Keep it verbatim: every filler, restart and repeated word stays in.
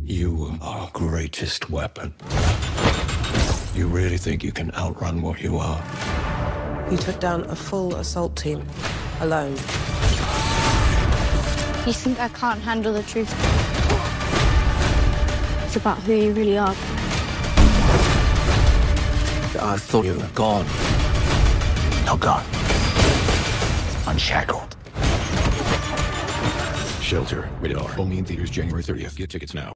You are our greatest weapon. You really think you can outrun what you are? You took down a full assault team, alone. You think I can't handle the truth? It's about who you really are. I thought you were gone. Not gone. Unshackled. Shelter, rated R. Only in theaters January thirtieth. Get tickets now.